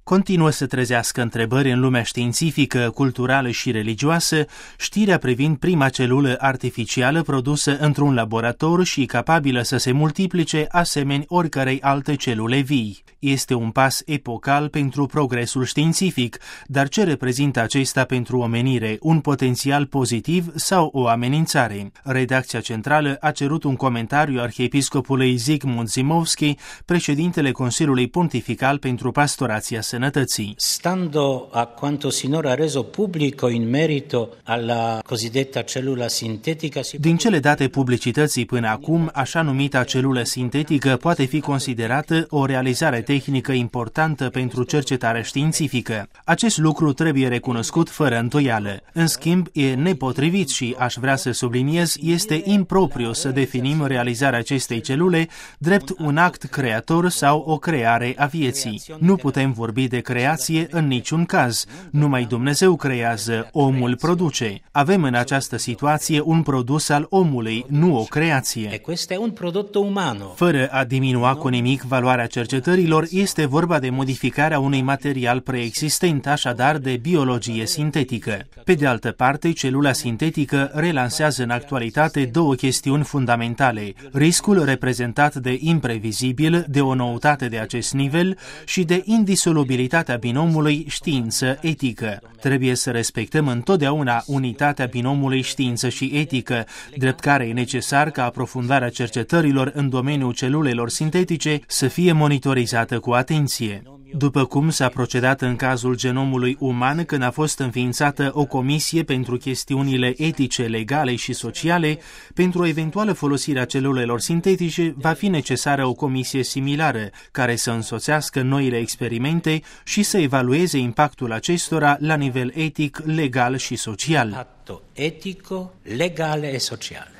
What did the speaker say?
Continuă să trezească întrebări în lumea științifică, culturală și religioasă știrea privind prima celulă artificială produsă într-un laborator și capabilă să se multiplice asemeni oricărei alte celule vii. Este un pas epocal pentru progresul științific, dar ce reprezintă acesta pentru omenire, un potențial pozitiv sau o amenințare? Redacția centrală a cerut un comentariu arhiepiscopului Zygmunt Zimovski, președintele Consiliului Pontifical pentru Pastorația Sănătății. Stando a quanto sinora reso pubblico in merito alla cosiddetta cellula sintetica, din cele date publicității până acum, așa numita celulă sintetică poate fi considerată o realizare tehnică importantă pentru cercetarea științifică. Acest lucru trebuie recunoscut fără îndoială. În schimb, e nepotrivit și, aș vrea să subliniez, este impropriu să definim realizarea acestei celule drept un act creator sau o creare a vieții. Nu putem vorbi de creație în niciun caz. Numai Dumnezeu creează, omul produce. Avem în această situație un produs al omului, nu o creație. Fără a diminua cu nimic valoarea cercetărilor, este vorba de modificarea unui material preexistent, așadar de biologie sintetică. Pe de altă parte, celula sintetică relansează în actualitate două chestiuni fundamentale: riscul reprezentat de imprevizibil, de o noutate de acest nivel și de indisolubilitatea binomului știință-etică. Trebuie să respectăm întotdeauna unitatea binomului știință și etică, drept care e necesar ca aprofundarea cercetărilor în domeniul celulelor sintetice să fie monitorizată cu atenție. După cum s-a procedat în cazul genomului uman când a fost înființată o comisie pentru chestiunile etice, legale și sociale, pentru o eventuală folosire a celulelor sintetice va fi necesară o comisie similară, care să însoțească noile experimente și să evalueze impactul acestora la nivel etic, legal și social. Etico, legale e sociale.